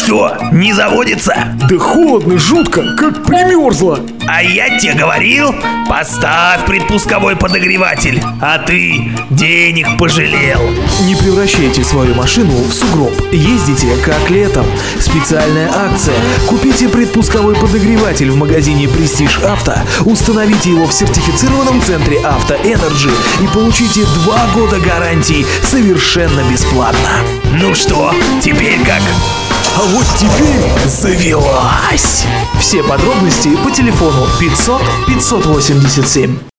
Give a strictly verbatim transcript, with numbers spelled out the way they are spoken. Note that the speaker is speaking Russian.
Что, не заводится? Да холодно, жутко, как примерзло. А я тебе говорил, поставь предпусковой подогреватель, а ты денег пожалел. Не превращайте свою машину в сугроб. Ездите как летом. Специальная акция. Купите предпусковой подогреватель в магазине Prestige Авто, установите его в сертифицированном центре Авто Энерджи и получите два года гарантии совершенно бесплатно. Ну что, теперь как? А вот теперь завелась. Все подробности по телефону пятьсот пятьсот восемьдесят семь.